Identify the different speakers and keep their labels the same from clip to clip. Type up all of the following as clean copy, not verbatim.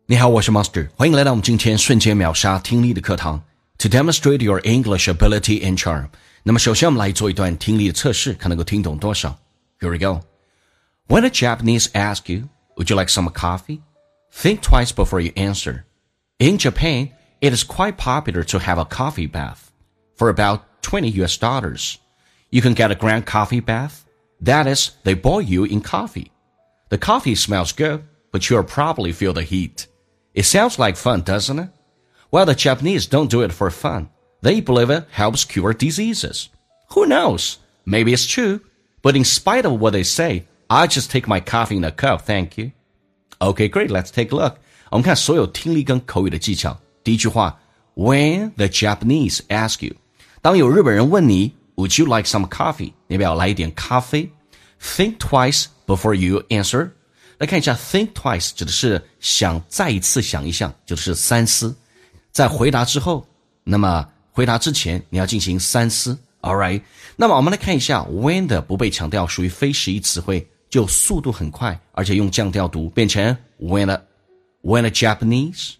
Speaker 1: 你好，我是 Master， 欢迎来到我们今天瞬间秒杀听力的课堂。To demonstrate your English ability and charm， 那么首先我们来做一段听力的测试，看能够听懂多少。Here we go. When a Japanese asks you, would you like some coffee? Think twice before you answer. In Japan, it is quite popular to have a coffee bath. For about $20 US, you can get a ground coffee bath. That is, they boil you in coffee. The coffee smells good, but you'll probably feel the heat.It sounds like fun, doesn't it? Well, the Japanese don't do it for fun. They believe it helps cure diseases. Who knows? Maybe it's true. But in spite of what they say, I just take my coffee in a cup, thank you. Okay, great. Let's take a look. 我们看所有听力跟口语的技巧。第一句话 When the Japanese ask you， 当有日本人问你 Would you like some coffee？ 你要不要来一点咖啡？ Think twice before you answer.来看一下 think twice 指的是想再一次想一想，就是三思。在回答之后，那么回答之前你要进行三思。Alright， 那么我们来看一下 when 的不被强调属于非实义词汇，就速度很快，而且用降调读，变成 when a Japanese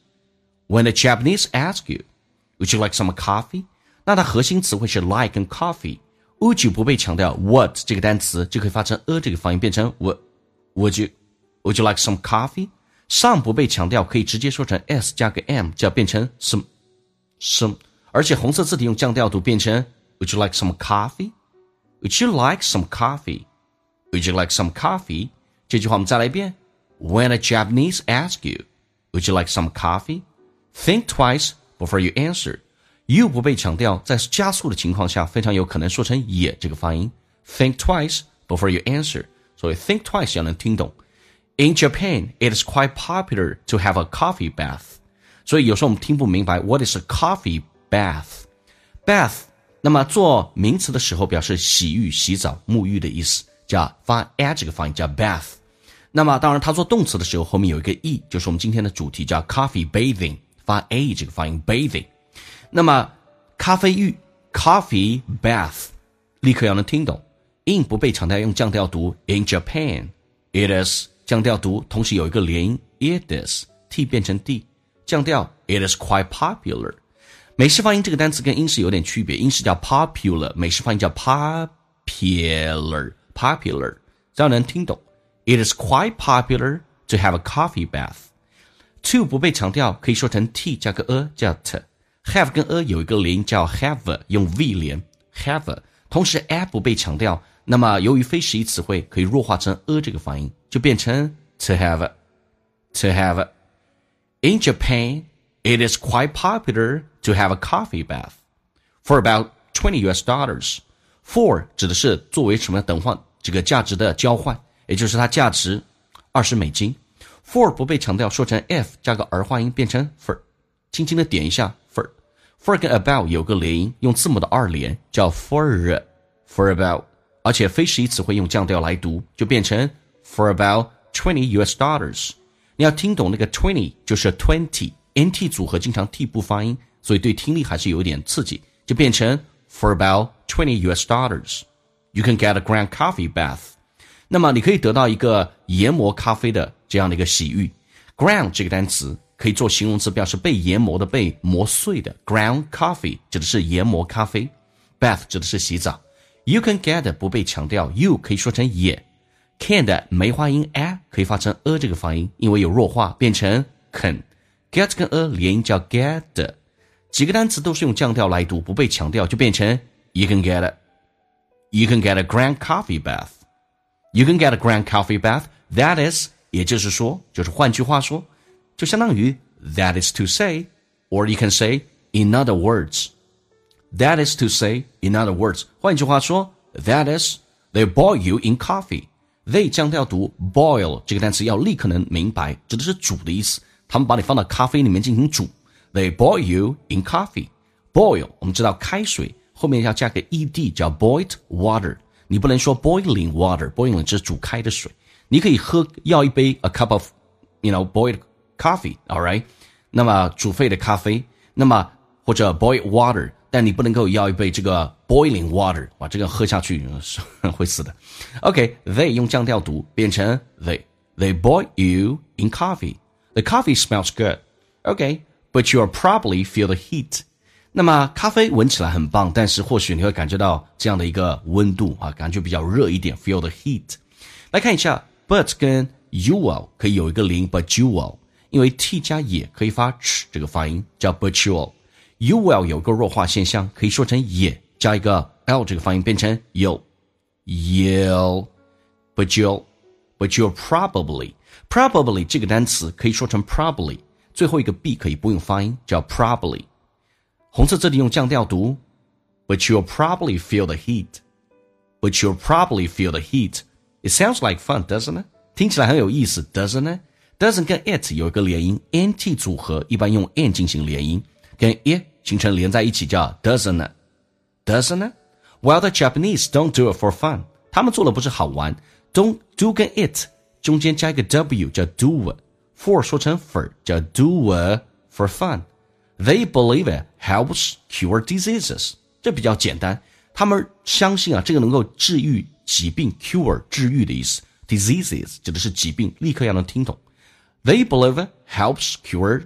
Speaker 1: ask you, would you like some coffee？ 那它核心词汇是 like 跟 coffee。would you 不被强调 what 这个单词就可以发成这个发音，变成 would you like some coffee？ some 不被强调可以直接说成 s 加个 m， 就要变成 some， 而且红色字体用降调读变成 Would you like some coffee？ Would you like some coffee？ Would you like some coffee？ 这句话我们再来一遍 When a Japanese asks you Would you like some coffee？ Think twice before you answer。 you 不被强调，在加速的情况下非常有可能说成也这个发音 Think twice before you answer， 所以 think twice 要能听懂。In Japan, it is quite popular to have a coffee bath. 所以有时候我们听不明白 What is a coffee bath? Bath 那么做名词的时候表示洗浴、洗澡、沐浴的意思，叫发 a 这个发音叫 bath。 那么当然它做动词的时候后面有一个 e， 就是我们今天的主题叫 coffee bathing， 发 a 这个发音 bathing。 那么咖啡浴 coffee bath 立刻要能听懂。 in 不被强调用降调读 In Japan, it is降调读，同时有一个连音 it is t 变成 d， 降调 it is quite popular。 美式发音这个单词跟英式有点区别，英式叫 popular， 美式发音叫 popular， 这样能听懂。 It is quite popular to have a coffee bath。 to 不被强调可以说成 t 加个叫 t， have 跟有一个连音叫 have， 用 v 连 have， 同时 a 不被强调，那么由于非实义词汇可以弱化成这个发音，就变成 to have it。 In Japan, it is quite popular to have a coffee bath. For about $20 US. For 指的是作为什么等换这个价值的交换，也就是它价值$20。 For 不被强调说成 f 加个儿化音变成 for， 轻轻的点一下 for 跟 about 有个连音，用字母的2连叫 for about，而且非实义词汇用降调来读，就变成 for about $20 US。 你要听懂那个 20 就是 20 NT 组合经常替补发音，所以对听力还是有点刺激，就变成 for about $20 US。 You can get a ground coffee bath。 那么你可以得到一个研磨咖啡的这样的一个洗浴。 ground 这个单词可以做形容词，表示被研磨的、被磨碎的。 ground coffee 指的是研磨咖啡， bath 指的是洗澡。You can get 不被强调 you 可以说成也， can 的梅花音 a 可以发成这个发音，因为有弱化变成 can。 get 跟连音叫 get， 几个单词都是用降调来读，不被强调就变成 you can get a ground coffee bath。 You can get a ground coffee bath. That is 也就是说，就是换句话说，就相当于 that is to say, or you can say in other words。That is to say, in other words， 换句话说 that is, they boil you in coffee。 They 降调读 boil 这个单词要立刻能明白，指的是煮的意思，他们把你放到咖啡里面进行煮。 They boil you in coffee。 Boil 我们知道开水后面要加个 ed 叫 boiled water， 你不能说 boiling water， boiling 只是煮开的水，你可以要一杯 a cup of boiled coffee， alright， 那么煮沸的咖啡，那么或者 boiled water，但你不能够要一杯这个 boiling water， 哇，这个喝下去会死的。OK， they 用降调读变成 they boil you in coffee。 The coffee smells good. Okay, but you'll probably feel the heat. 那么咖啡闻起来很棒，但是或许你会感觉到这样的一个温度啊，感觉比较热一点 feel the heat。 来看一下 but 跟 you will 可以有一个连音 but you will， 因为 t 加也可以发 ch 这个发音叫 but you will。 you will 有个弱化现象，可以说成也加一个 l 这个发音变成 you'll but you'll probably 这个单词可以说成 probably， 最后一个 b 可以不用发音叫 probably。红色这里用降调读 But you'll probably feel the heat. But you'll probably feel the heat. It sounds like fun, doesn't it? 听起来很有意思 doesn't it? Doesn't 跟 it 有一个连音 NT 组合一般用 n 进行连音，跟 it 形成连在一起叫 doesn't it? Doesn't it? Well, the Japanese don't do it for fun. 他们做的不是好玩 Don't do 跟 it 中间加一个 w 叫 do it. For 说成 for 叫 do it for fun.They believe it helps cure diseases. 这比较简单，他们相信这个能够治愈疾病 cure 治愈的意思 diseases 指的是疾病，立刻要能听懂。They believe it helps cure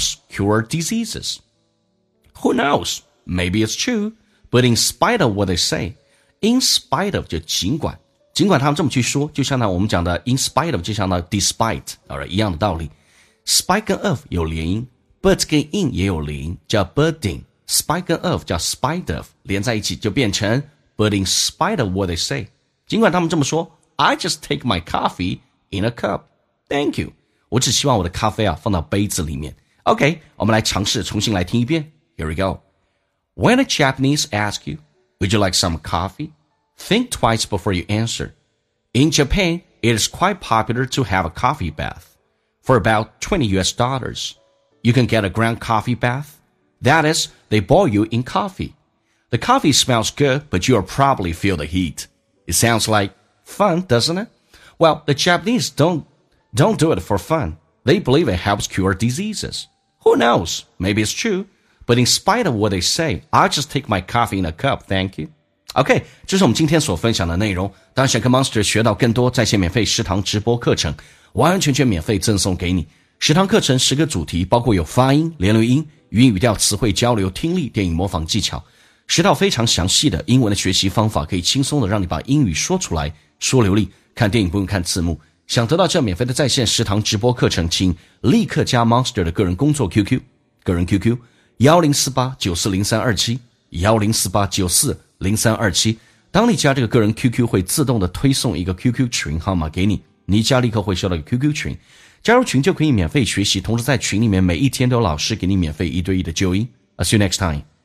Speaker 1: diseases. Who knows? Maybe it's true, but in spite of what they say, in spite of 就尽管他们这么去说，就相当于我们讲的 in spite of 就相当于 despite 一样的道理。Spite 跟 of 有连音But 跟 in 也有连音叫 budding， spite 跟 of 叫 spite of， 连在一起就变成 But in spite of what they say， 尽管他们这么说 I just take my coffee in a cup. Thank you. 我只希望我的咖啡放到杯子里面。 OK， 我们来尝试重新来听一遍。 Here we go. When a Japanese asks you, Would you like some coffee? Think twice before you answer. In Japan, it is quite popular to have a coffee bath. For about $20. You can get a ground coffee bath. That is, they boil you in coffee. The coffee smells good, but you'll probably feel the heat. It sounds like fun, doesn't it? Well, the Japanese don't do it for fun. They believe it helps cure diseases. Who knows? Maybe it's true. But in spite of what they say, I'll just take my coffee in a cup, thank you. OK， 这是我们今天所分享的内容。当然想跟 Monster 学到更多在线免费10堂直播课程，完完全全免费赠送给你。10堂课程10个主题，包括有发音、连留音、语音语调、词汇交流、听力、电影模仿技巧，10套非常详细的英文的学习方法，可以轻松的让你把英语说出来，说流利。看电影不用看字幕。想得到这免费的在线10堂直播课程，请立刻加 Monster 的个人工作 QQ， 个人 QQ 1048940327 1048940327。当你加这个个人 QQ， 会自动的推送一个 QQ 群号码给你，你一加立刻会收到一个 QQ 群。加入群就可以免费学习，同时在群里面每一天都有老师给你免费1对1的纠音。I'll see you next time.